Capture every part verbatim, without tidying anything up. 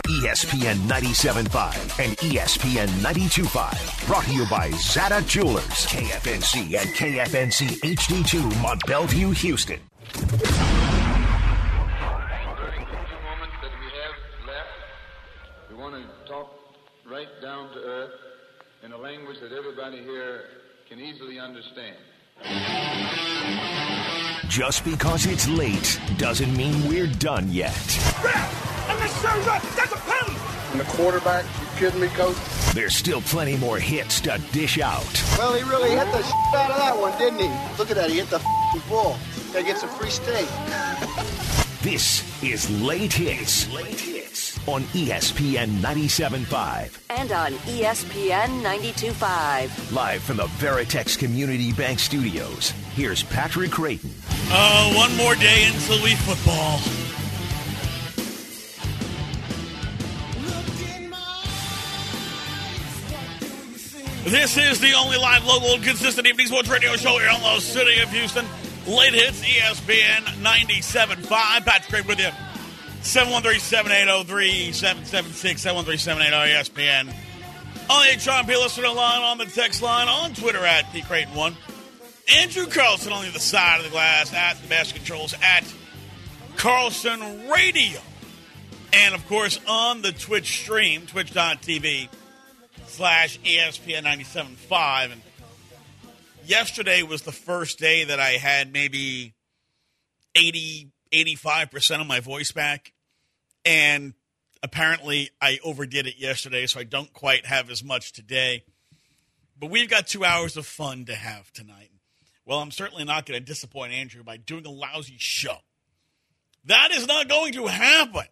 E S P N ninety-seven point five and E S P N ninety-two point five. Brought to you by Zada Jewelers, K F N C and K F N C H D two, Mont Bellevue, Houston. During the few moments that we have left, we want to talk right down to earth in a language that everybody here can easily understand. Just because it's late doesn't mean we're done yet. Unnecessary rough. That's a penalty. And the quarterback, you kidding me, Coach? There's still plenty more hits to dish out. Well, he really hit the shit out of that one, didn't he? Look at that. He hit the ball. Gotta get some free steak. This is Late Hits. Late Hits on E S P N ninety-seven point five. And on E S P N ninety-two point five. Live from the Veritex Community Bank Studios, here's Patrick Creighton. Uh, one more day until we football. This is the only live, local, and consistent evening sports radio show here in the city of Houston. Late Hits, E S P N ninety-seven point five. Patrick Creighton with you. seven one three, seven eight zero, three seven seven six, seven one three, seven eight zero, E S P N. On the H R P listener line, on the text line, on Twitter at P Creighton one. Andrew Carlson on the other side of the glass at the Basket Controls at Carlson Radio. And, of course, on the Twitch stream, twitch.tv slash ESPN ninety-seven point five. And yesterday was the first day that I had maybe eighty, eighty-five percent of my voice back. And apparently I overdid it yesterday, so I don't quite have as much today. But we've got two hours of fun to have tonight. Well, I'm certainly not going to disappoint Andrew by doing a lousy show. That is not going to happen.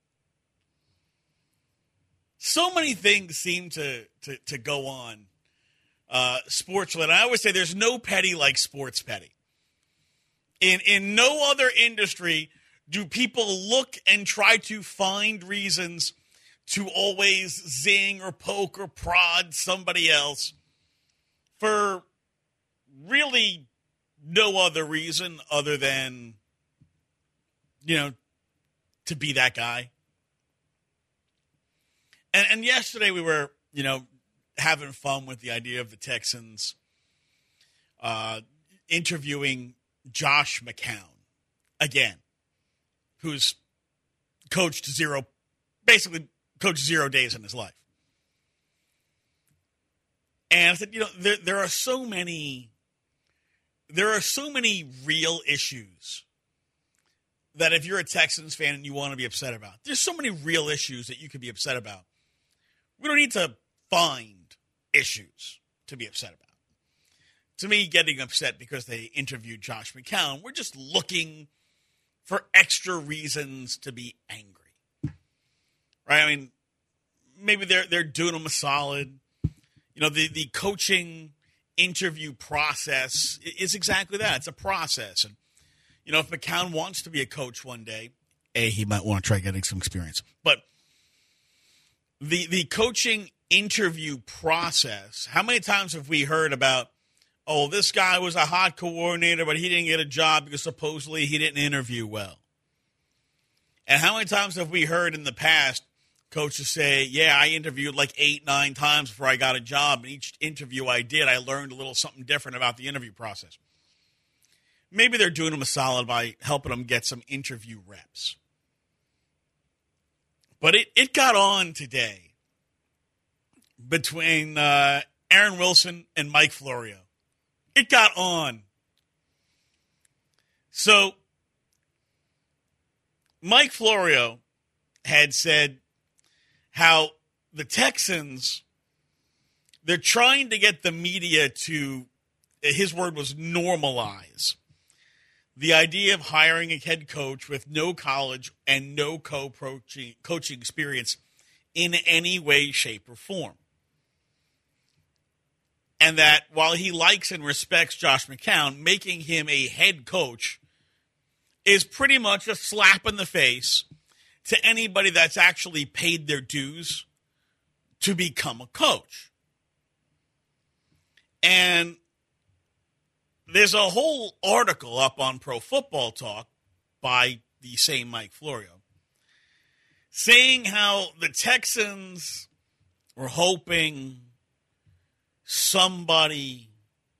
So many things seem to, to, to go on uh, sports-related. I always say there's no petty like sports petty. In in no other industry do people look and try to find reasons to always zing or poke or prod somebody else for really no other reason other than, you know, to be that guy. And, and yesterday we were, you know, having fun with the idea of the Texans uh, interviewing Josh McCown again, who's coached zero, basically coached zero days in his life. And I said, you know, there there are so many, there are so many real issues that if you're a Texans fan and you want to be upset about, there's so many real issues that you could be upset about. We don't need to find issues to be upset about. To me, getting upset because they interviewed Josh McCown, we're just looking for extra reasons to be angry. Right? I mean, maybe they're they're doing them a solid. You know, the, the coaching interview process is exactly that. It's a process. And, you know, if McCown wants to be a coach one day, A, he might want to try getting some experience. But the the coaching interview process, how many times have we heard about, oh, this guy was a hot coordinator, but he didn't get a job because supposedly he didn't interview well? And how many times have we heard in the past coaches say, yeah, I interviewed like eight, nine times before I got a job, and each interview I did, I learned a little something different about the interview process. Maybe they're doing them a solid by helping them get some interview reps. But it, it got on today between uh, Aaron Wilson and Mike Florio. It got on. So Mike Florio had said how the Texans, they're trying to get the media to, his word was normalize the idea of hiring a head coach with no college and no co-coaching coaching experience in any way, shape, or form. And that while he likes and respects Josh McCown, making him a head coach is pretty much a slap in the face to anybody that's actually paid their dues to become a coach. And there's a whole article up on Pro Football Talk by the same Mike Florio saying how the Texans were hoping somebody,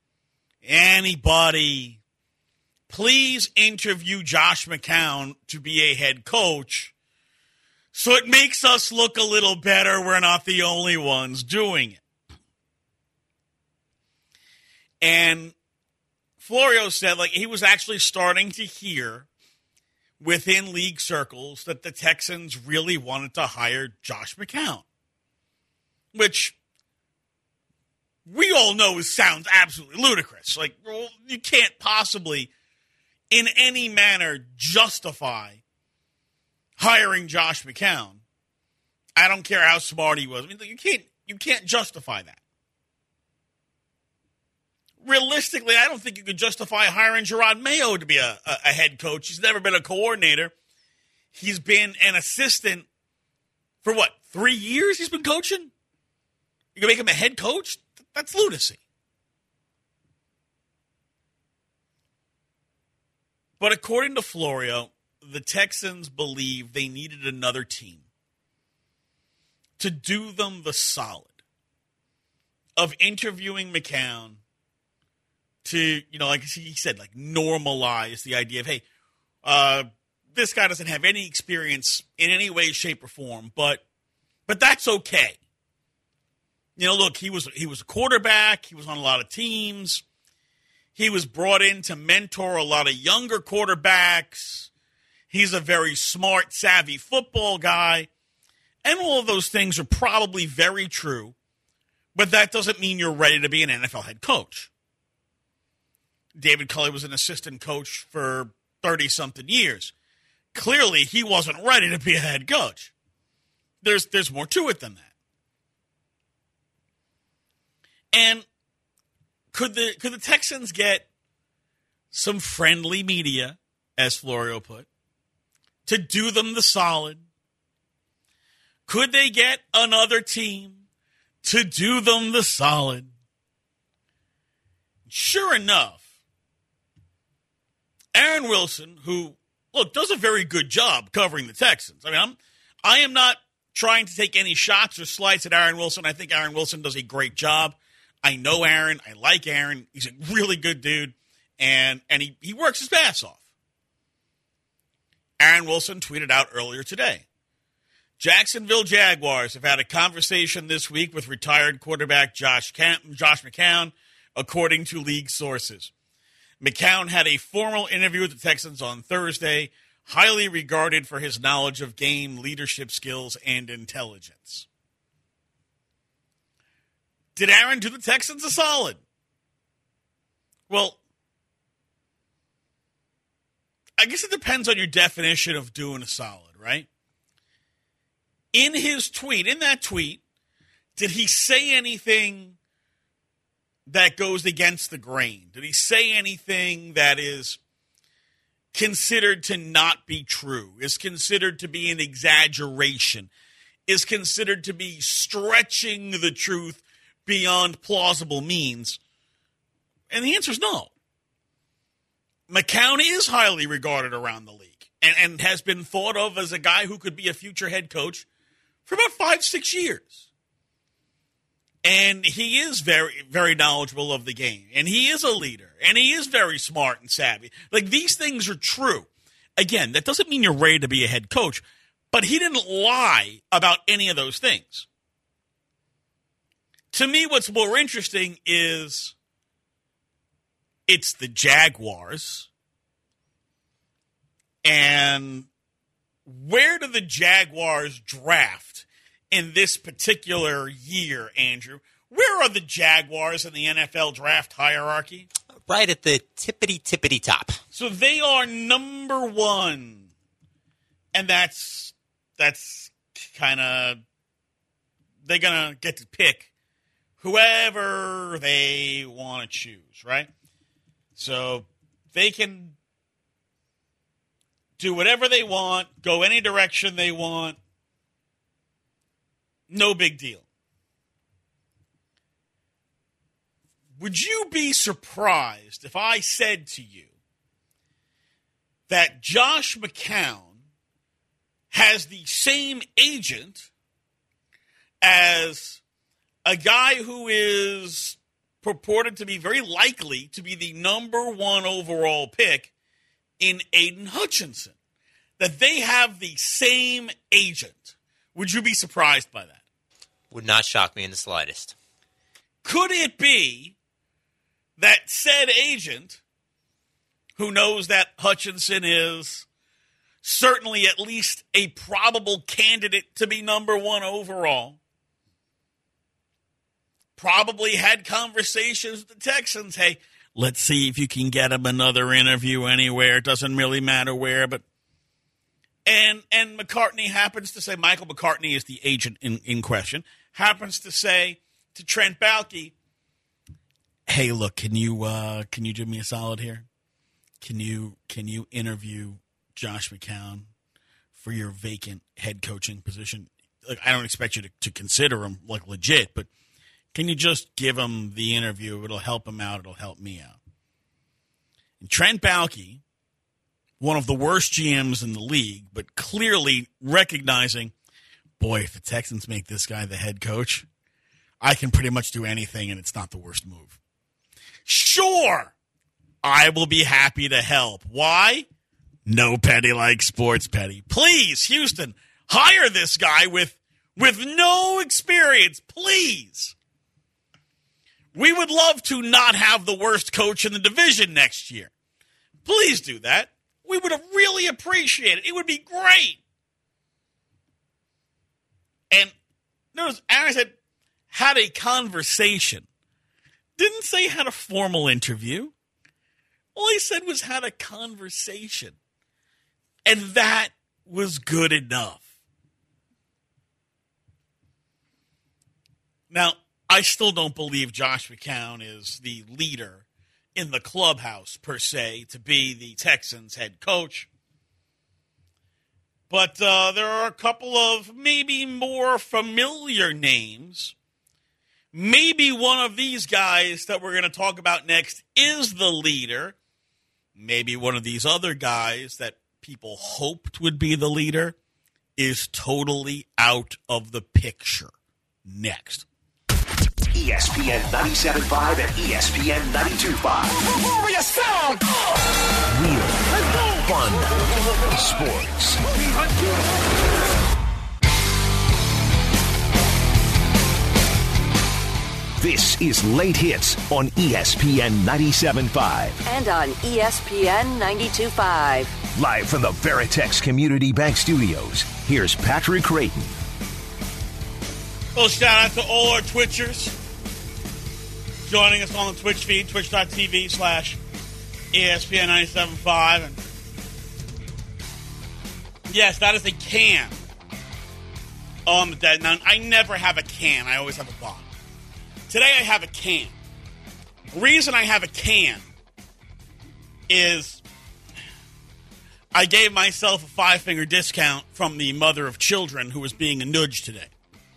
anybody, please interview Josh McCown to be a head coach so it makes us look a little better. We're not the only ones doing it. And Florio said, like, he was actually starting to hear within league circles that the Texans really wanted to hire Josh McCown, which we all know sounds absolutely ludicrous. Like, well, you can't possibly in any manner justify hiring Josh McCown. I don't care how smart he was. I mean, you can't you can't justify that. Realistically, I don't think you could justify hiring Gerard Mayo to be a, a, a head coach. He's never been a coordinator. He's been an assistant for, what, three years he's been coaching? You can make him a head coach? That's lunacy. But according to Florio, the Texans believe they needed another team to do them the solid of interviewing McCown to, you know, like he said, like normalize the idea of, hey, uh, this guy doesn't have any experience in any way, shape, or form, but but that's okay. You know, look, he was he was a quarterback. He was on a lot of teams. He was brought in to mentor a lot of younger quarterbacks. He's a very smart, savvy football guy. And all of those things are probably very true, but that doesn't mean you're ready to be an N F L head coach. David Culley was an assistant coach for thirty-something years. Clearly, he wasn't ready to be a head coach. There's there's more to it than that. And could the could the Texans get some friendly media, as Florio put, to do them the solid? Could they get another team to do them the solid? Sure enough, Aaron Wilson, who, look, does a very good job covering the Texans. I mean, I'm, I am not trying to take any shots or slights at Aaron Wilson. I think Aaron Wilson does a great job. I know Aaron. I like Aaron. He's a really good dude, and, and he, he works his ass off. Aaron Wilson tweeted out earlier today, Jacksonville Jaguars have had a conversation this week with retired quarterback Josh Camp, Josh McCown, according to league sources. McCown had a formal interview with the Texans on Thursday, highly regarded for his knowledge of game, leadership skills, and intelligence. Did Aaron do the Texans a solid? Well, I guess it depends on your definition of doing a solid, right? In his tweet, in that tweet, did he say anything that goes against the grain? Did he say anything that is considered to not be true, is considered to be an exaggeration, is considered to be stretching the truth beyond plausible means? And the answer is no. McCown is highly regarded around the league and, and has been thought of as a guy who could be a future head coach for about five, six years. And he is very, very knowledgeable of the game. And he is a leader. And he is very smart and savvy. Like, these things are true. Again, that doesn't mean you're ready to be a head coach. But he didn't lie about any of those things. To me, what's more interesting is it's the Jaguars. And where do the Jaguars draft in this particular year, Andrew? Where are the Jaguars in the N F L draft hierarchy? Right at the tippity-tippity top. So they are number one. And that's that's kind of, they're going to get to pick whoever they want to choose, right? So they can do whatever they want, go any direction they want. No big deal. Would you be surprised if I said to you that Josh McCown has the same agent as a guy who is purported to be very likely to be the number one overall pick in Aiden Hutchinson. That they have the same agent. Would you be surprised by that? Would not shock me in the slightest. Could it be that said agent, who knows that Hutchinson is certainly at least a probable candidate to be number one overall, probably had conversations with the Texans, hey, let's see if you can get him another interview anywhere. It doesn't really matter where, but and and McCartney happens to say, Michael McCartney is the agent in, in question, happens to say to Trent Baalke, hey, look, can you uh, can you do me a solid here? Can you can you interview Josh McCown for your vacant head coaching position? Like, I don't expect you to, to consider him like legit, but can you just give him the interview? It'll help him out. It'll help me out. And Trent Baalke, one of the worst G Ms in the league, but clearly recognizing, boy, if the Texans make this guy the head coach, I can pretty much do anything, and it's not the worst move. Sure, I will be happy to help. Why? No Petty like sports, Petty. Please, Houston, hire this guy with, with no experience, please. We would love to not have the worst coach in the division next year. Please do that. We would have really appreciated it. It would be great. And notice, Aaron said, had a conversation. Didn't say had a formal interview. All he said was had a conversation. And that was good enough. Now, I still don't believe Josh McCown is the leader in the clubhouse, per se, to be the Texans head coach. But uh, there are a couple of maybe more familiar names. Maybe one of these guys that we're going to talk about next is the leader. Maybe one of these other guys that people hoped would be the leader is totally out of the picture. Next. E S P N ninety-seven point five and E S P N ninety-two point five. Warrior sound! Real, fun, sports. This is Late Hits on E S P N ninety-seven point five. And on E S P N ninety-two point five. Live from the Veritex Community Bank Studios, here's Patrick Creighton. Well, shout out to all our Twitchers joining us on the Twitch feed, twitch.tv slash ESPN ninety-seven point five. And yes, that is a can on the dead. Now, I never have a can. I always have a bottle. Today I have a can. The reason I have a can is I gave myself a five-finger discount from the mother of children who was being a nudge today.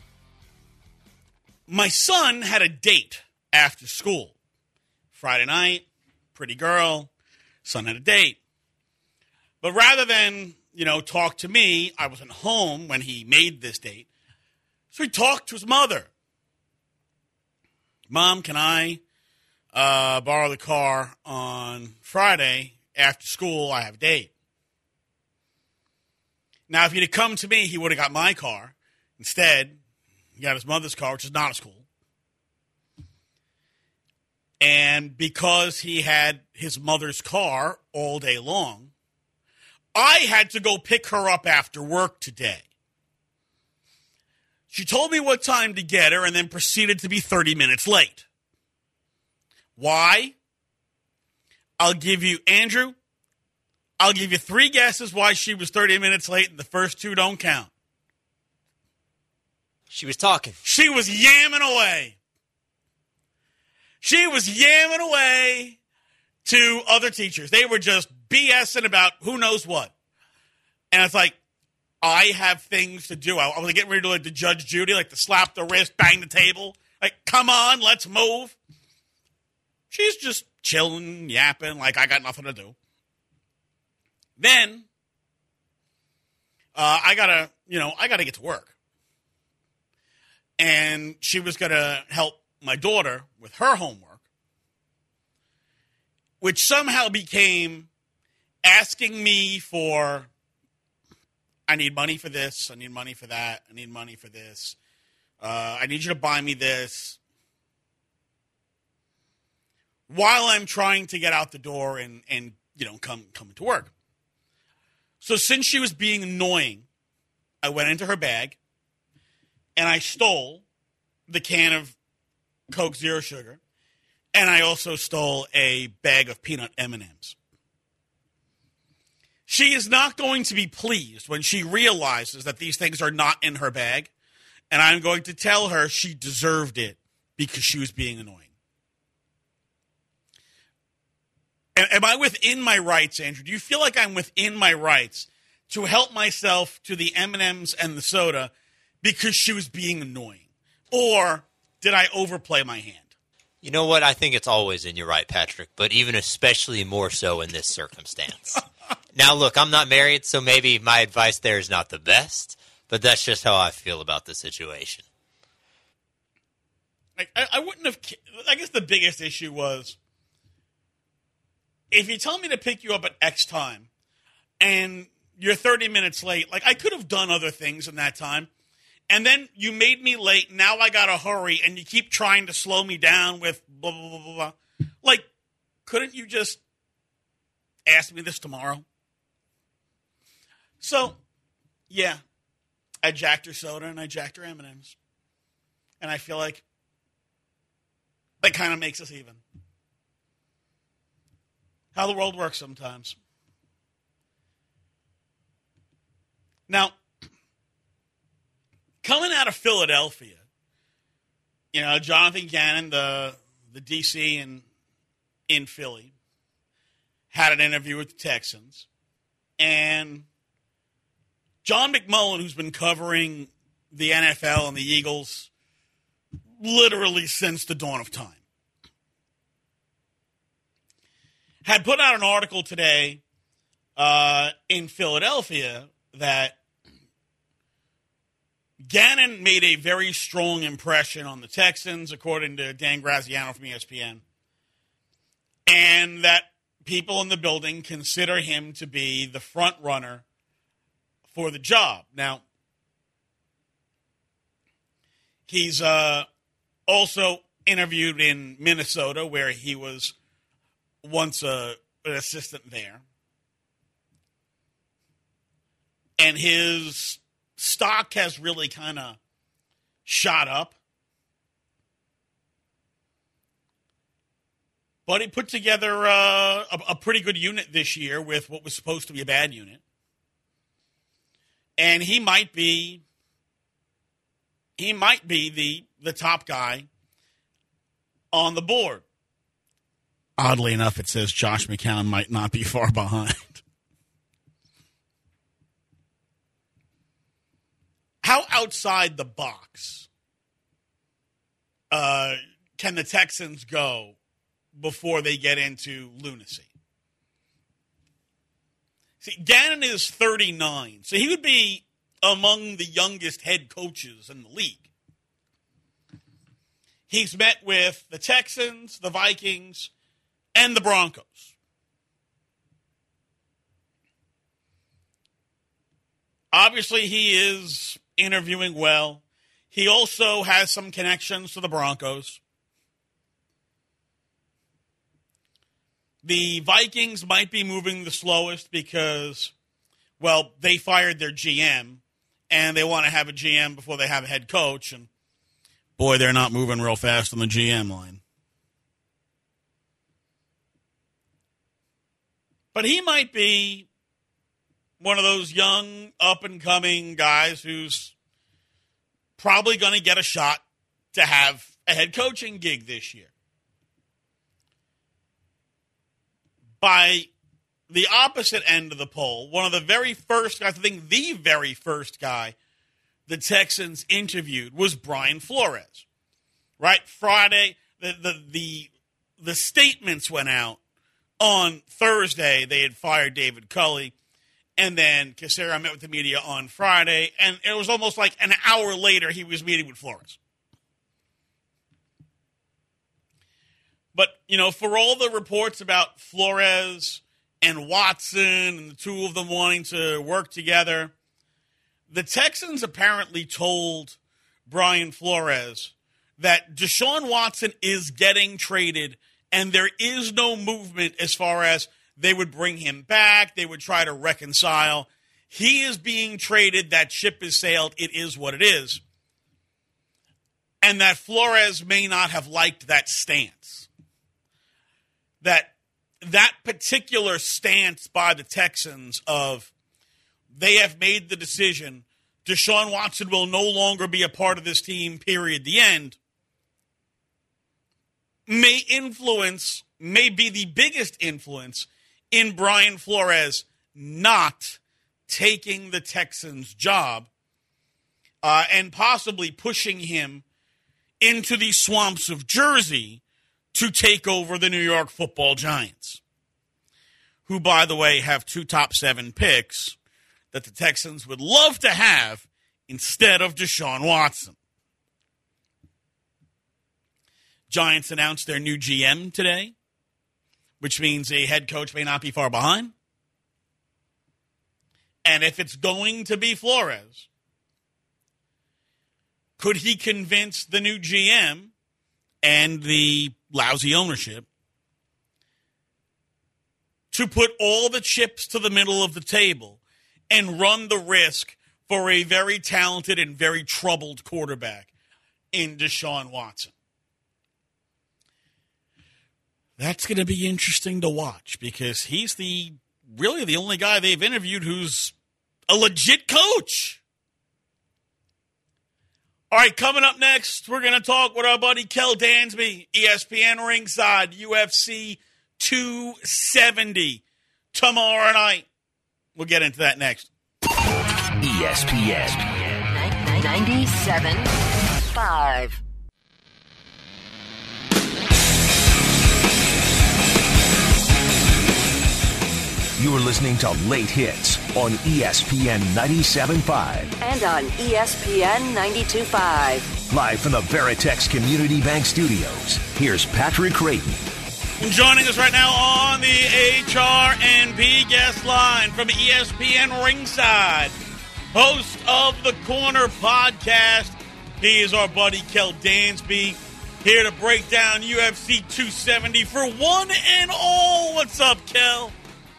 My son had a date after school. Friday night, pretty girl, son had a date. But rather than, you know, talk to me, I wasn't home when he made this date. So he talked to his mother. Mom, can I uh, borrow the car on Friday after school? I have a date. Now, if he'd have come to me, he would have got my car. Instead, he got his mother's car, which is not a school. And because he had his mother's car all day long, I had to go pick her up after work today. She told me what time to get her and then proceeded to be thirty minutes late. Why? I'll give you, Andrew, I'll give you three guesses why she was thirty minutes late, and the first two don't count. She was talking. She was yamming away. She was yamming away to other teachers. They were just BSing about who knows what. And it's like, I have things to do. I, I was getting ready to like to Judge Judy, like to slap the wrist, bang the table. Like, come on, let's move. She's just chilling, yapping, like I got nothing to do. Then, uh, I gotta, you know, I gotta get to work. And she was gonna help my daughter with her homework, which somehow became asking me for, I need money for this, I need money for that, I need money for this, uh, I need you to buy me this, while I'm trying to get out the door and, and you know, come, come to work. So since she was being annoying, I went into her bag, and I stole the can of Coke Zero Sugar, and I also stole a bag of peanut M and M's. She is not going to be pleased when she realizes that these things are not in her bag, and I'm going to tell her she deserved it because she was being annoying. Am I within my rights, Andrew? Do you feel like I'm within my rights to help myself to the M and M's and the soda because she was being annoying? Or did I overplay my hand? You know what? I think it's always in your right, Patrick, but even especially more so in this circumstance. Now, look, I'm not married, so maybe my advice there is not the best, but that's just how I feel about the situation. I, I, I wouldn't have – I guess the biggest issue was if you tell me to pick you up at X time and you're thirty minutes late, like I could have done other things in that time. And then you made me late. Now I got to hurry, and you keep trying to slow me down with blah, blah, blah, blah, blah. Like, couldn't you just ask me this tomorrow? So, yeah, I jacked her soda, and I jacked her M and M's. And I feel like that kind of makes us even. How the world works sometimes. Now, coming out of Philadelphia, you know, Jonathan Gannon, the the D C in, in Philly, had an interview with the Texans. And John McMullen, who's been covering the N F L and the Eagles literally since the dawn of time, had put out an article today uh, in Philadelphia that Gannon made a very strong impression on the Texans, according to Dan Graziano from E S P N, and that people in the building consider him to be the front runner for the job. Now, he's uh, also interviewed in Minnesota, where he was once a, an assistant there, and his stock has really kind of shot up. But he put together uh, a, a pretty good unit this year with what was supposed to be a bad unit. And he might be he might be the, the top guy on the board. Oddly enough, it says Josh McCown might not be far behind. How outside the box uh, can the Texans go before they get into lunacy? See, Gannon is thirty-nine, so he would be among the youngest head coaches in the league. He's met with the Texans, the Vikings, and the Broncos. Obviously, he is interviewing well. He also has some connections to the Broncos. The Vikings might be moving the slowest because, well, they fired their G M, and they want to have a G M before they have a head coach, and boy, they're not moving real fast on the G M line. But he might be one of those young, up-and-coming guys who's probably going to get a shot to have a head coaching gig this year. By the opposite end of the poll, one of the very first guys, I think the very first guy the Texans interviewed was Brian Flores. Right? Friday, the the the, the statements went out on Thursday. They had fired David Culley, And then Caceres met with the media on Friday, and it was almost like an hour later he was meeting with Flores. But, you know, for all the reports about Flores and Watson and the two of them wanting to work together, the Texans apparently told Brian Flores that Deshaun Watson is getting traded and there is no movement as far as they would bring him back, they would try to reconcile. He is being traded, that ship has sailed, it is what it is. And that Flores may not have liked that stance. That that particular stance by the Texans of they have made the decision Deshaun Watson will no longer be a part of this team, period, the end, may influence, may be the biggest influence in Brian Flores not taking the Texans' job uh, and possibly pushing him into the swamps of Jersey to take over the New York Football Giants, who, by the way, have two top seven picks that the Texans would love to have instead of Deshaun Watson. Giants announced their new G M today, which means a head coach may not be far behind. And if it's going to be Flores, could he convince the new G M and the lousy ownership to put all the chips to the middle of the table and run the risk for a very talented and very troubled quarterback in Deshaun Watson? That's going to be interesting to watch because he's the really the only guy they've interviewed who's a legit coach. All right, coming up next, we're going to talk with our buddy Kel Dansby, E S P N Ringside, U F C two seventy tomorrow night. We'll get into that next. E S P N ninety-seven point five. You're listening to Late Hits on E S P N ninety-seven point five. And on E S P N ninety-two point five. Live from the Veritex Community Bank Studios, here's Patrick Creighton. Joining us right now on the H R and B guest line from E S P N Ringside, host of the Corner podcast. He is our buddy Kel Dansby, here to break down U F C two seventy for one and all. What's up, Kel?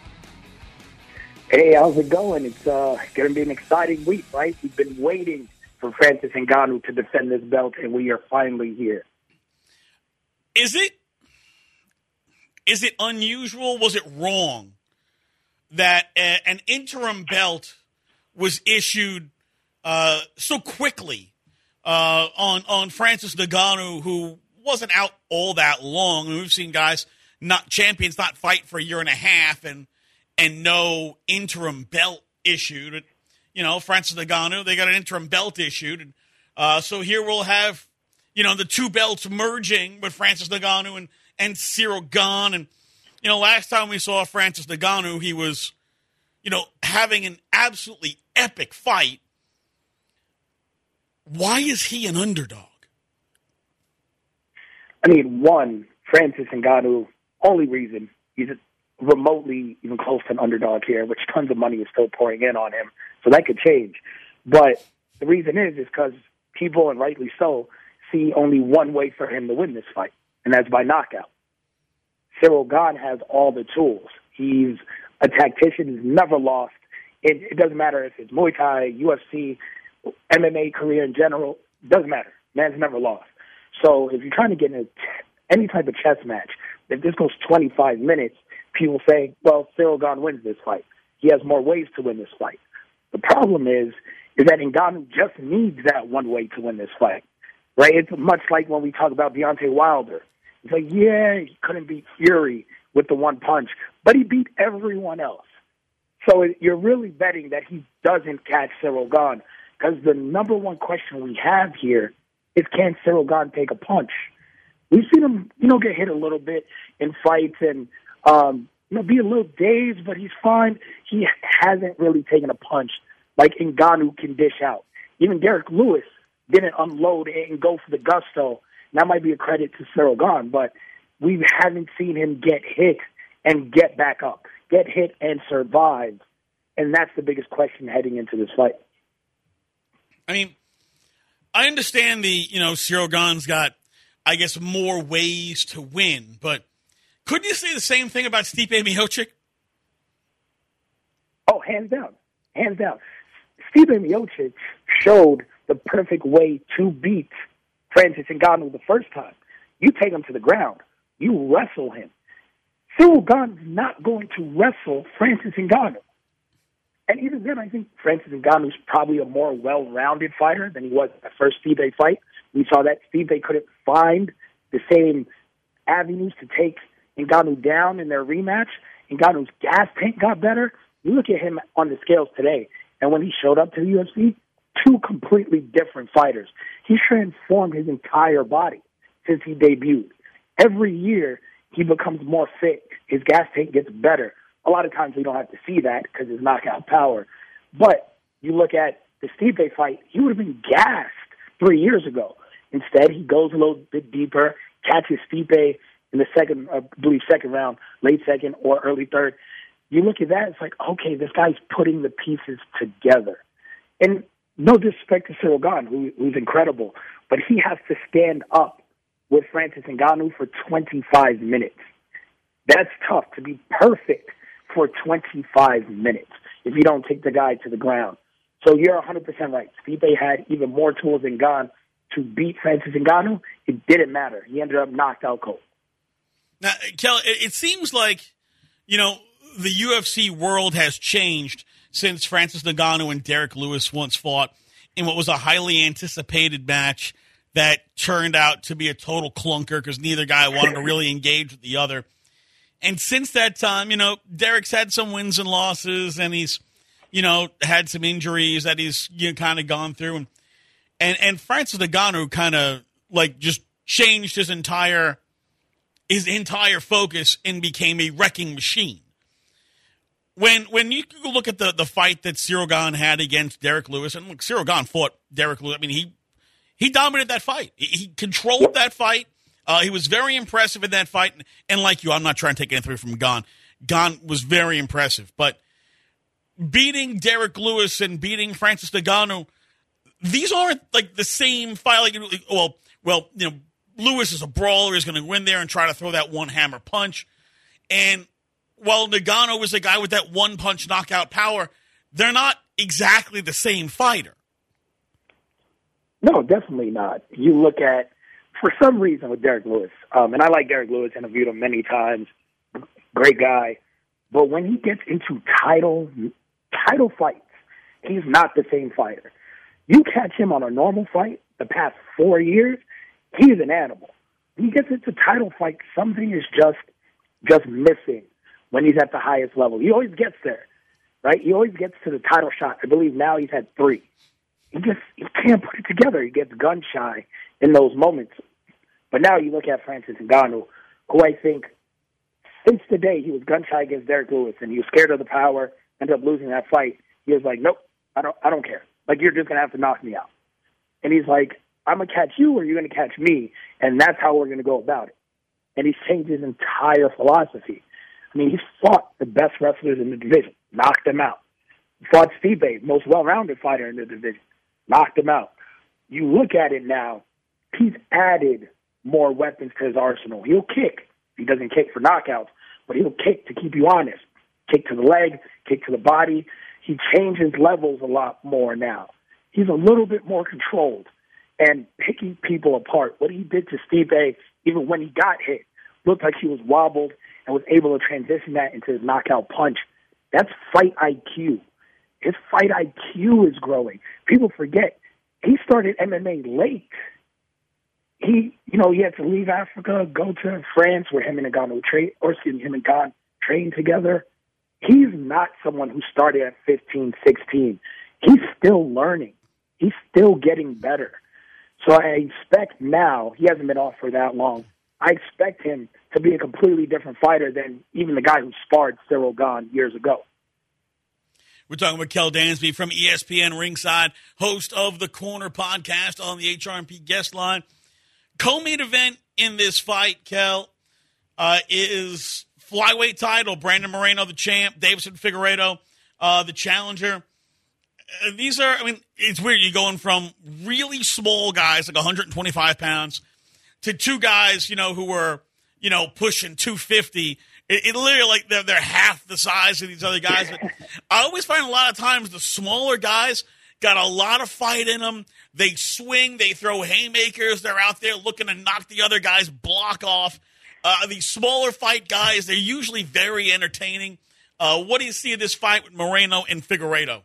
Hey, how's it going? It's uh, going to be an exciting week, right? We've been waiting for Francis Ngannou to defend this belt, and we are finally here. Is it is it unusual? Was it wrong that a, an interim belt was issued uh, so quickly uh, on on Francis Ngannou, who wasn't out all that long? I mean, we've seen guys, not champions, not fight for a year and a half, and and no interim belt issued. You know, Francis Ngannou, they got an interim belt issued. And, uh, so here we'll have, you know, the two belts merging with Francis Ngannou and, and Cyril Gane. And, you know, last time we saw Francis Ngannou, he was, you know, having an absolutely epic fight. Why is he an underdog? I mean, one, Francis Ngannou, only reason he's a remotely even close to an underdog here, which tons of money is still pouring in on him. So that could change. But the reason is, is because people, and rightly so, see only one way for him to win this fight, and that's by knockout. Cyril Gane has all the tools. He's a tactician. He's never lost. It, it doesn't matter if it's Muay Thai, U F C, M M A career in general. It doesn't matter. Man's never lost. So if you're trying to get in a, any type of chess match, if this goes twenty-five minutes, people say, well, Cyril Gane wins this fight. He has more ways to win this fight. The problem is, is that Ngannou just needs that one way to win this fight, right? It's much like when we talk about Deontay Wilder. It's like, yeah, he couldn't beat Fury with the one punch, but he beat everyone else. So you're really betting that he doesn't catch Cyril Gane, because the number one question we have here is, can Cyril Gane take a punch? We've seen him, you know, get hit a little bit in fights, and Um, you know, be a little dazed, but he's fine. He hasn't really taken a punch like Ngannou can dish out. Even Derek Lewis didn't unload and go for the gusto. That might be a credit to Cyril Gane, but we haven't seen him get hit and get back up, get hit and survive. And that's the biggest question heading into this fight. I mean, I understand the, you know, Cyril Gane's got, I guess, more ways to win, but couldn't you say the same thing about Stipe Miocic? Oh, hands down. Hands down. Stipe Miocic showed the perfect way to beat Francis Ngannou the first time. You take him to the ground. You wrestle him. Cyril Gane's not going to wrestle Francis Ngannou. And even then, I think Francis Ngannou's probably a more well-rounded fighter than he was in that first Stipe fight. We saw that Stipe couldn't find the same avenues to take Ngannou down in their rematch. Ngannou's gas tank got better. You look at him on the scales today, and when he showed up to the U F C, two completely different fighters. He's transformed his entire body since he debuted. Every year, he becomes more fit. His gas tank gets better. A lot of times we don't have to see that because his knockout power. But you look at the Stipe fight, he would have been gassed three years ago. Instead, he goes a little bit deeper, catches Stipe in the second, I believe, second round, late second or early third. You look at that, it's like, okay, this guy's putting the pieces together. And no disrespect to Cyril Gane, who, who's incredible, but he has to stand up with Francis Ngannou for twenty-five minutes. That's tough to be perfect for twenty-five minutes if you don't take the guy to the ground. So you're one hundred percent right. Stipe had even more tools than Gane to beat Francis Ngannou. It didn't matter. He ended up knocked out cold. Now, Kel, it, it seems like, you know, the U F C world has changed since Francis Ngannou and Derek Lewis once fought in what was a highly anticipated match that turned out to be a total clunker because neither guy wanted to really engage with the other. And since that time, you know, Derek's had some wins and losses, and he's, you know, had some injuries that he's, you know, kind of gone through. And, and, and Francis Ngannou kind of, like, just changed his entire his entire focus and became a wrecking machine. When when you look at the, the fight that Cyril Gane had against Derek Lewis, and look, Cyril Gane fought Derek Lewis. I mean, he he dominated that fight. He, he controlled that fight. Uh, he was very impressive in that fight. And like you, I'm not trying to take anything from Gane. Gane was very impressive. But beating Derek Lewis and beating Francis Ngannou, these aren't like the same fight. Like, well, well, you know, Lewis is a brawler. He's going to win there and try to throw that one hammer punch. And while Ngannou was a guy with that one punch knockout power, they're not exactly the same fighter. No, definitely not. You look at, for some reason, with Derek Lewis, um, and I like Derek Lewis, interviewed him many times, great guy, but when he gets into title title fights, he's not the same fighter. You catch him on a normal fight the past four years, he's an animal. When he gets into title fights, something is just just missing when he's at the highest level. He always gets there, right? He always gets to the title shot. I believe now he's had three. He just he can't put it together. He gets gun shy in those moments. But now you look at Francis Ngannou, who I think since the day he was gun shy against Derek Lewis and he was scared of the power, ended up losing that fight, he was like, nope, I don't I don't care. Like, you're just going to have to knock me out. And he's like, I'm going to catch you or you're going to catch me, and that's how we're going to go about it. And he's changed his entire philosophy. I mean, he's fought the best wrestlers in the division, knocked them out. He fought Stipe, most well-rounded fighter in the division, knocked him out. You look at it now, he's added more weapons to his arsenal. He'll kick. He doesn't kick for knockouts, but he'll kick to keep you honest. Kick to the leg, kick to the body. He changes levels a lot more now. He's a little bit more controlled and picking people apart. What he did to Stipe, even when he got hit, looked like he was wobbled and was able to transition that into his knockout punch. That's fight I Q. His fight I Q is growing. People forget he started M M A late. He, you know, he had to leave Africa, go to France where him and Ngannou train, or excuse me, him and Gane trained together. He's not someone who started at fifteen, sixteen. He's still learning. He's still getting better. So I expect now, he hasn't been off for that long, I expect him to be a completely different fighter than even the guy who sparred Cyril Gane years ago. We're talking with Kel Dansby from E S P N Ringside, host of the Corner podcast on the H R M P guest line. Co-main event in this fight, Kel, uh, is flyweight title. Brandon Moreno, the champ. Deiveson Figueiredo, uh, the challenger. Uh, these are, I mean, it's weird. You're going from really small guys, like one hundred twenty-five pounds, to two guys, you know, who were, you know, pushing two fifty. It, it literally, like, they're, they're half the size of these other guys. But I always find a lot of times the smaller guys got a lot of fight in them. They swing. They throw haymakers. They're out there looking to knock the other guy's block off. Uh, these smaller fight guys, they're usually very entertaining. Uh, what do you see of this fight with Moreno and Figueiredo?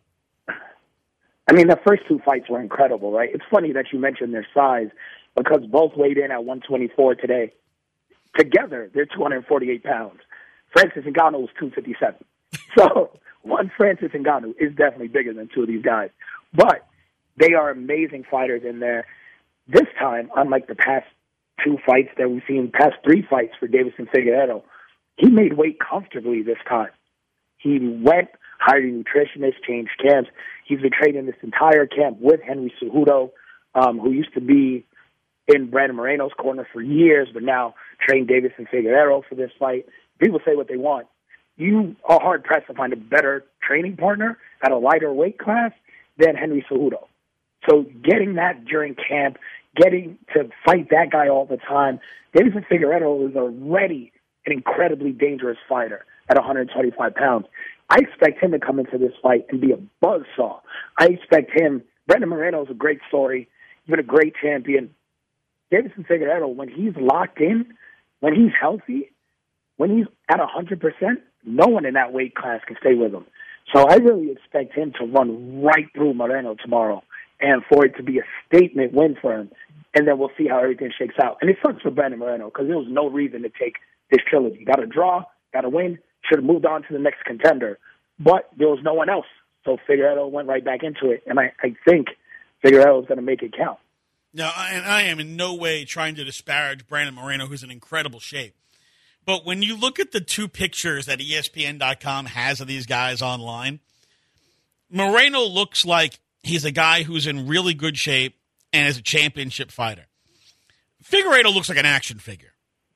I mean, the first two fights were incredible, right? It's funny that you mentioned their size because both weighed in at one twenty-four today. Together, they're two hundred forty-eight pounds. Francis Ngannou was two fifty-seven. So, one Francis Ngannou is definitely bigger than two of these guys. But they are amazing fighters in there. This time, unlike the past two fights that we've seen, past three fights for Deiveson Figueiredo, he made weight comfortably this time. He went, hired a nutritionist, changed camps. He's been training this entire camp with Henry Cejudo, um, who used to be in Brandon Moreno's corner for years, but now trained Deiveson Figueiredo for this fight. People say what they want. You are hard-pressed to find a better training partner at a lighter weight class than Henry Cejudo. So getting that during camp, getting to fight that guy all the time, Deiveson Figueiredo is already an incredibly dangerous fighter at one hundred twenty-five pounds. I expect him to come into this fight and be a buzzsaw. I expect him, Brandon Moreno is a great story. He's been a great champion. Deiveson Figueiredo, when he's locked in, when he's healthy, when he's at one hundred percent, no one in that weight class can stay with him. So I really expect him to run right through Moreno tomorrow and for it to be a statement win for him. And then we'll see how everything shakes out. And it sucks for Brandon Moreno because there was no reason to take this trilogy. Got a draw, got a win, should have moved on to the next contender. But there was no one else. So Figueiredo went right back into it. And I, I think Figueiredo is going to make it count. Now, and I am in no way trying to disparage Brandon Moreno, who's in incredible shape. But when you look at the two pictures that E S P N dot com has of these guys online, Moreno looks like he's a guy who's in really good shape and is a championship fighter. Figueiredo looks like an action figure.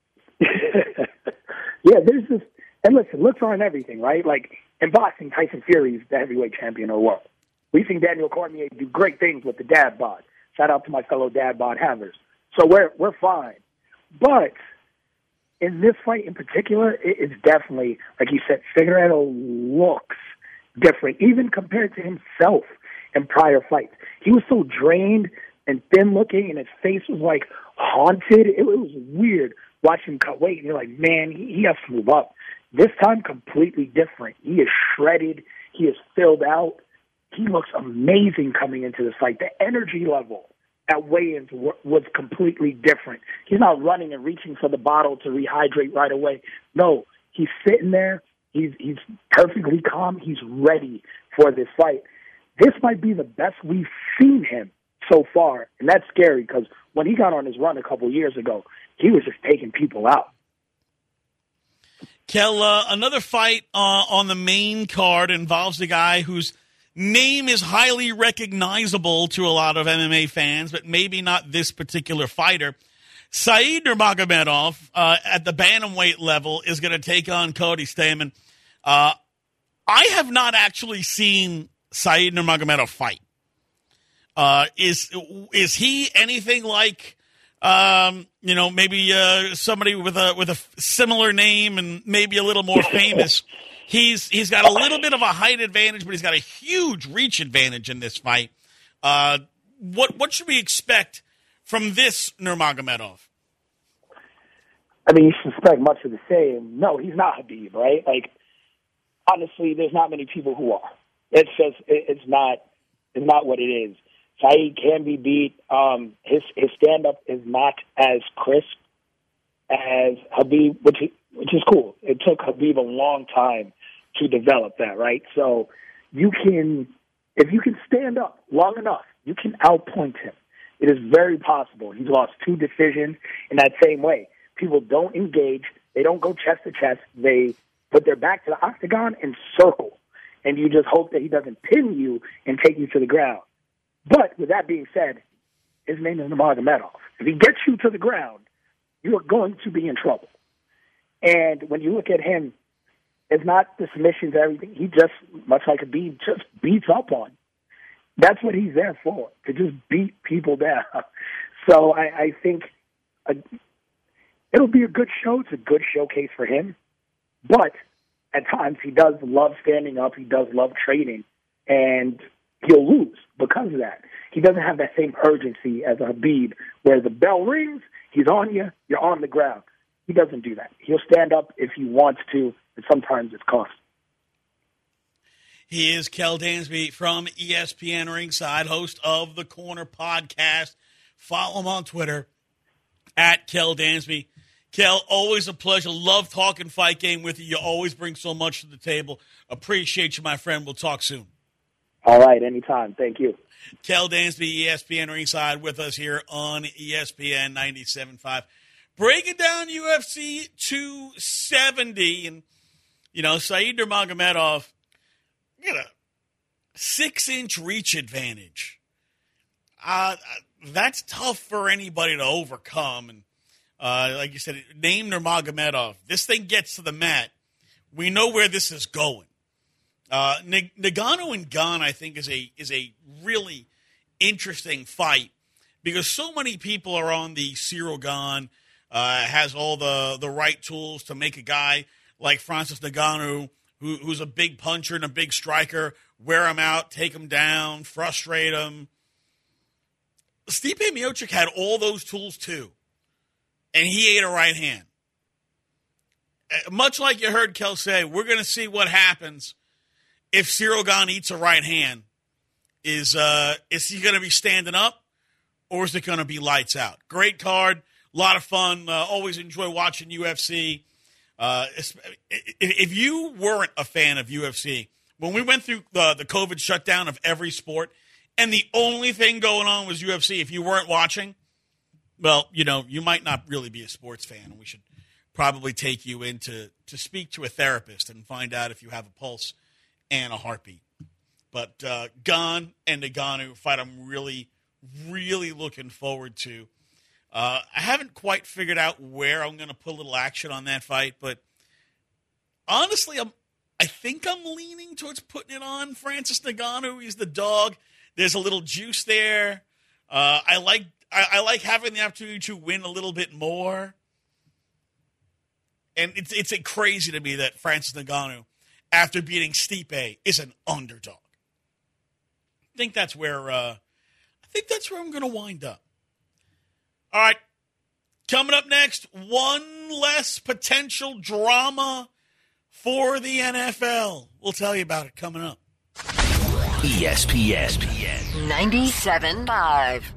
Yeah, there's this, and listen, looks aren't everything, right? Like, in boxing, Tyson Fury is the heavyweight champion of the world. We've seen Daniel Cormier do great things with the dad bod. Shout out to my fellow dad bod havers. So we're we're fine. But in this fight in particular, it is definitely, like you said, Figueiredo looks different, even compared to himself in prior fights. He was so drained and thin-looking, and his face was, like, haunted. It was weird watching him cut weight, and you're like, man, he, he has to move up. This time, completely different. He is shredded. He is filled out. He looks amazing coming into the fight. The energy level at weigh-ins was completely different. He's not running and reaching for the bottle to rehydrate right away. No, he's sitting there. He's he's perfectly calm. He's ready for this fight. This might be the best we've seen him so far, and that's scary because when he got on his run a couple years ago, he was just taking people out. Kel, uh, another fight uh, on the main card involves a guy whose name is highly recognizable to a lot of M M A fans, but maybe not this particular fighter. Said Nurmagomedov uh, at the bantamweight level is going to take on Cody Stamann. Uh, I have not actually seen Said Nurmagomedov fight. Uh, is is he anything like, um, you know, maybe uh, somebody with a with a similar name and maybe a little more famous? He's he's got a little bit of a height advantage, but he's got a huge reach advantage in this fight. Uh, what what should we expect from this Nurmagomedov? I mean, you should expect much of the same. No, he's not Khabib, right? Like, honestly, there's not many people who are. It's just it, it's not it's not what it is. Said can be beat. Um, his his stand up is not as crisp as Khabib, which which is cool. It took Khabib a long time to develop that, right? So you can, if you can stand up long enough, you can outpoint him. It is very possible. He's lost two decisions in that same way. People don't engage. They don't go chest to chest. They put their back to the octagon and circle. And you just hope that he doesn't pin you and take you to the ground. But with that being said, his name is Nurmagomedov. If he gets you to the ground, you are going to be in trouble. And when you look at him, it's not the submissions, everything. He just, much like Khabib, just beats up on. That's what he's there for, to just beat people down. So I, I think a, it'll be a good show. It's a good showcase for him. But at times he does love standing up. He does love trading. And he'll lose because of that. He doesn't have that same urgency as a Khabib, where the bell rings, he's on you, you're on the ground. He doesn't do that. He'll stand up if he wants to, and sometimes it's cost. He is Kel Dansby from E S P N Ringside, host of the Corner Podcast. Follow him on Twitter, at Kel Dansby. Kel, always a pleasure. Love talking fight game with you. You always bring so much to the table. Appreciate you, my friend. We'll talk soon. All right, anytime. Thank you. Kel Dansby, E S P N Ringside, with us here on E S P N ninety-seven point five. Breaking down U F C two seventy. And, you know, Said Nurmagomedov, got a six-inch reach advantage. Uh, that's tough for anybody to overcome. And uh, like you said, name Nurmagomedov. This thing gets to the mat. We know where this is going. Uh, Ngannou and Gane, I think, is a is a really interesting fight because so many people are on the Cyril Gane, uh, has all the, the right tools to make a guy like Francis Ngannou, who, who's a big puncher and a big striker, wear him out, take him down, frustrate him. Stipe Miocic had all those tools too, and he ate a right hand. Much like you heard Kel say, we're going to see what happens if Cyril Gane eats a right hand. Is uh, is he going to be standing up, or is it going to be lights out? Great card, a lot of fun. Uh, always enjoy watching U F C. Uh, if you weren't a fan of U F C, when we went through the, the COVID shutdown of every sport, and the only thing going on was U F C, if you weren't watching, well, you know, you might not really be a sports fan. We should probably take you in to, to speak to a therapist and find out if you have a pulse and a heartbeat. But uh, Gane and Ngannou fight I'm really, really looking forward to. Uh, I haven't quite figured out where I'm going to put a little action on that fight, but honestly, I'm, I think I'm leaning towards putting it on Francis Ngannou. He's the dog. There's a little juice there. Uh, I like I, I like having the opportunity to win a little bit more. And it's it's a crazy to me that Francis Ngannou, after beating Stipe, is an underdog. I think that's where uh, I think that's where I'm going to wind up. All right, coming up next, one less potential drama for the N F L. We'll tell you about it coming up. E S P N ninety-seven point five.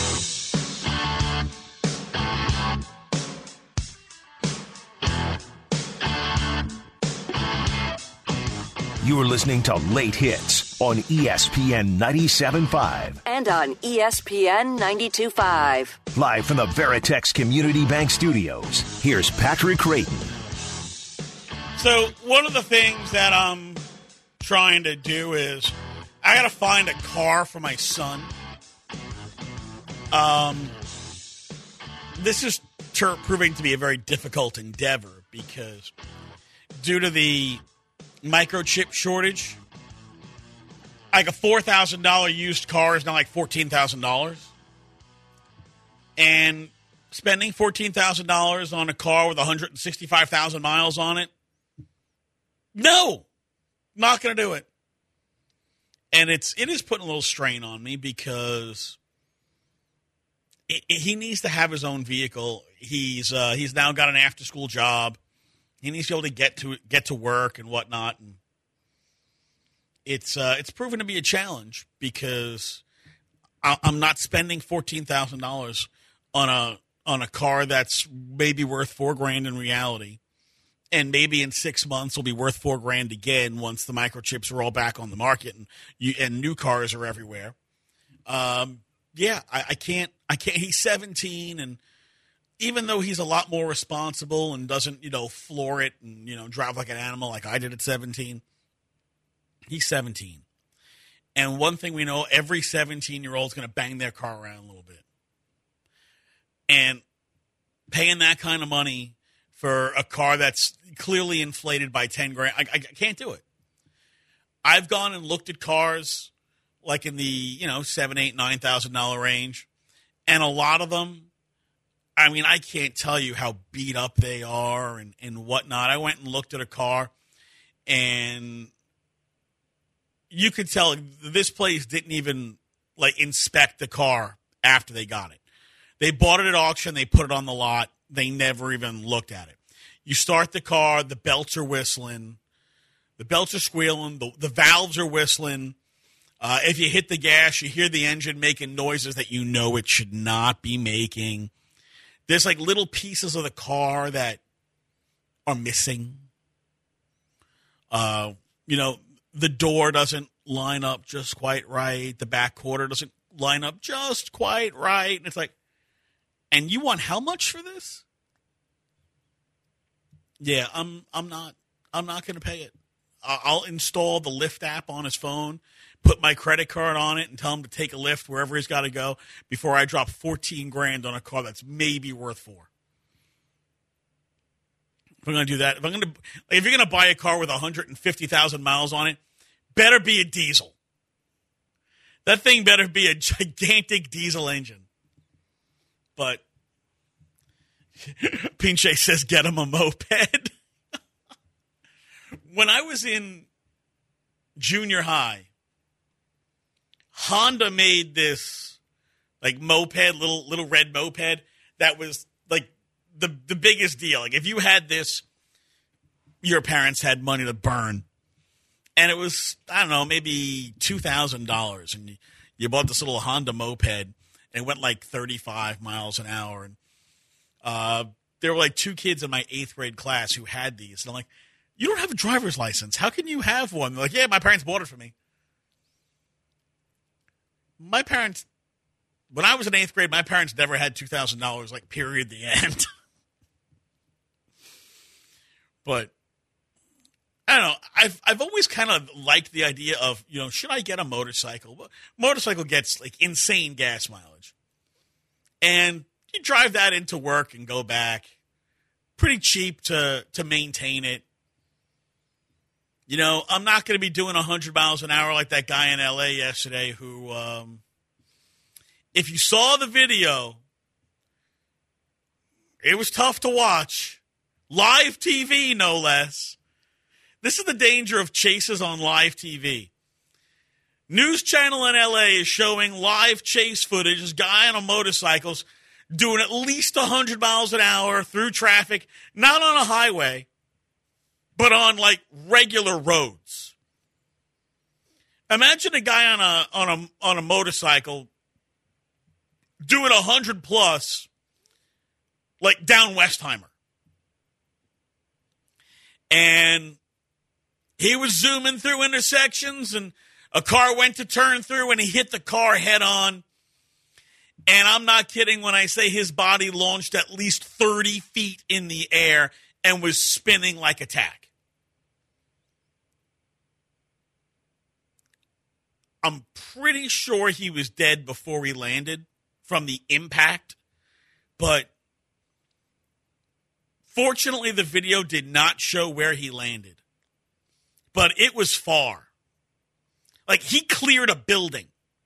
You're listening to Late Hits on E S P N ninety-seven point five. And on E S P N ninety-two point five. Live from the Veritex Community Bank Studios, here's Patrick Creighton. So one of the things that I'm trying to do is I got to find a car for my son. Um, this is ter- proving to be a very difficult endeavor because due to the microchip shortage, like a four thousand dollars used car is now like fourteen thousand dollars. And spending fourteen thousand dollars on a car with one hundred sixty-five thousand miles on it, no, not going to do it. And it's it is putting a little strain on me because it, it, he needs to have his own vehicle. He's uh, he's now got an after school job. He needs to be able to get to get to work and whatnot. And it's uh, it's proven to be a challenge because I, I'm not spending fourteen thousand dollars on a on a car that's maybe worth four grand in reality. And maybe in six months will be worth four grand again once the microchips are all back on the market and you, and new cars are everywhere. Um, yeah, I, I can't. I can't. He's seventeen, and even though he's a lot more responsible and doesn't, you know, floor it and, you know, drive like an animal like I did at seventeen, he's seventeen. And one thing we know, every seventeen-year-old is going to bang their car around a little bit. And paying that kind of money for a car that's clearly inflated by ten grand, I, I can't do it. I've gone and looked at cars like in the, you know, seven, eight, nine thousand dollar range, and a lot of them, I mean, I can't tell you how beat up they are and, and whatnot. I went and looked at a car, and you could tell this place didn't even, like, inspect the car after they got it. They bought it at auction. They put it on the lot. They never even looked at it. You start the car, the belts are whistling. The belts are squealing. The, the valves are whistling. Uh, if you hit the gas, you hear the engine making noises that you know it should not be making. There's like little pieces of the car that are missing. Uh, you know, the door doesn't line up just quite right. The back quarter doesn't line up just quite right. And it's like, and you want how much for this? Yeah, I'm I'm not I'm not going to pay it. I'll install the Lyft app on his phone, put my credit card on it, and tell him to take a Lyft wherever he's got to go before I drop fourteen grand on a car that's maybe worth four. If I'm going to do that, if I'm going to, if you're going to buy a car with one hundred fifty thousand miles on it, better be a diesel. That thing better be a gigantic diesel engine. But Pinche says, get him a moped. When I was in junior high, Honda made this like moped, little little red moped that was like the the biggest deal. Like if you had this, your parents had money to burn, and it was I don't know maybe two thousand dollars, and you, you bought this little Honda moped, and it went like thirty five miles an hour, and uh, there were like two kids in my eighth grade class who had these, and I'm like, you don't have a driver's license. How can you have one? They're like, yeah, my parents bought it for me. My parents, when I was in eighth grade, my parents never had two thousand dollars, like, period, the end. But, I don't know. I've I've always kind of liked the idea of, you know, should I get a motorcycle? Motorcycle gets, like, insane gas mileage. And you drive that into work and go back. Pretty cheap to, to maintain it. You know, I'm not going to be doing one hundred miles an hour like that guy in L A yesterday who, um, if you saw the video, it was tough to watch. Live T V, no less. This is the danger of chases on live T V. News channel in L A is showing live chase footage. This guy on a motorcycle doing at least one hundred miles an hour through traffic, not on a highway, but on, like, regular roads. Imagine a guy on a on a on a motorcycle doing a hundred plus, like down Westheimer, and he was zooming through intersections, and a car went to turn through, and he hit the car head on. And I'm not kidding when I say his body launched at least thirty feet in the air and was spinning like a tack. I'm pretty sure he was dead before he landed from the impact, but fortunately the video did not show where he landed. But it was far. Like, he cleared a building.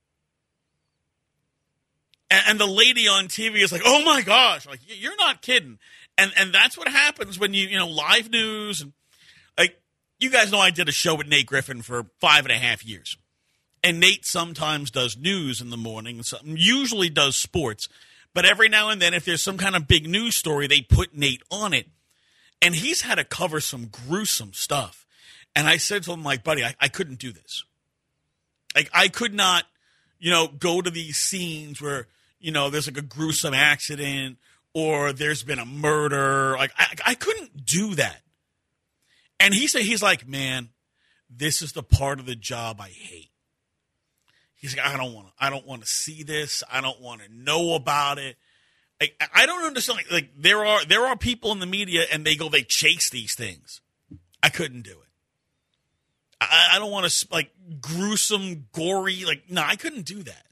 And, and the lady on T V is like, oh my gosh, like, you're not kidding. And and that's what happens when you, you know, live news. And like, you guys know I did a show with Nate Griffin for five and a half years. And Nate sometimes does news in the morning, usually does sports. But every now and then, if there's some kind of big news story, they put Nate on it. And he's had to cover some gruesome stuff. And I said to him, like, buddy, I, I couldn't do this. Like, I could not, you know, go to these scenes where, you know, there's like a gruesome accident or there's been a murder. Like, I, I couldn't do that. And he said, he's like, man, this is the part of the job I hate. He's like, I don't want to. I don't want to see this. I don't want to know about it. I, I don't understand. Like, like there are there are people in the media, and they go they chase these things. I couldn't do it. I, I don't want to like gruesome, gory. Like, no, I couldn't do that.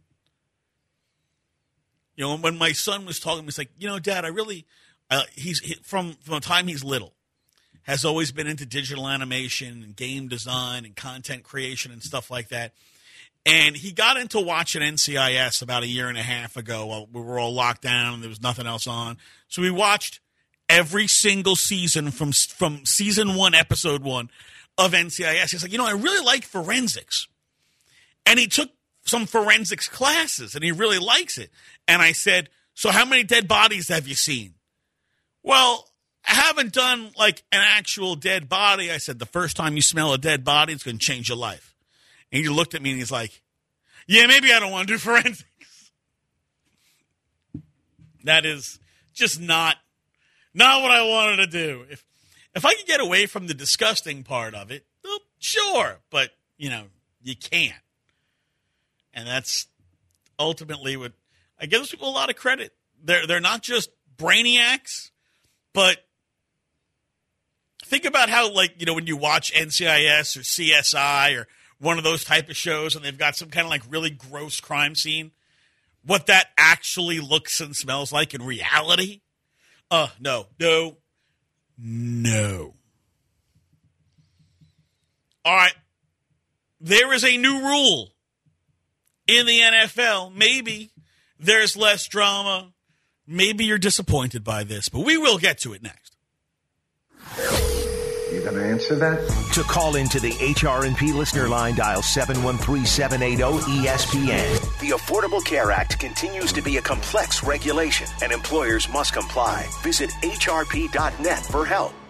You know, when my son was talking, he's like, you know, Dad, I really, uh, he's he, from from the time he's little, has always been into digital animation and game design and content creation and stuff like that. And he got into watching N C I S about a year and a half ago while we were all locked down and there was nothing else on. So we watched every single season from from season one, episode one of N C I S. He's like, you know, I really like forensics. And he took some forensics classes, and he really likes it. And I said, so how many dead bodies have you seen? Well, I haven't done, like, an actual dead body. I said, the first time you smell a dead body, it's going to change your life. And he looked at me, and he's like, yeah, maybe I don't want to do forensics. That is just not not what I wanted to do. If if I could get away from the disgusting part of it, well, sure. But, you know, you can't. And that's ultimately what I give those people a lot of credit. They're they're not just brainiacs, but think about how, like, you know, when you watch N C I S or C S I or one of those type of shows and they've got some kind of like really gross crime scene, what that actually looks and smells like in reality. Uh, no, no, no. All right. There is a new rule in the N F L. Maybe there's less drama. Maybe you're disappointed by this, but we will get to it next. You going to answer that? To call into the H R and P listener line, dial seven one three, seven eight zero, E S P N. The Affordable Care Act continues to be a complex regulation, and employers must comply. Visit H R P dot net for help.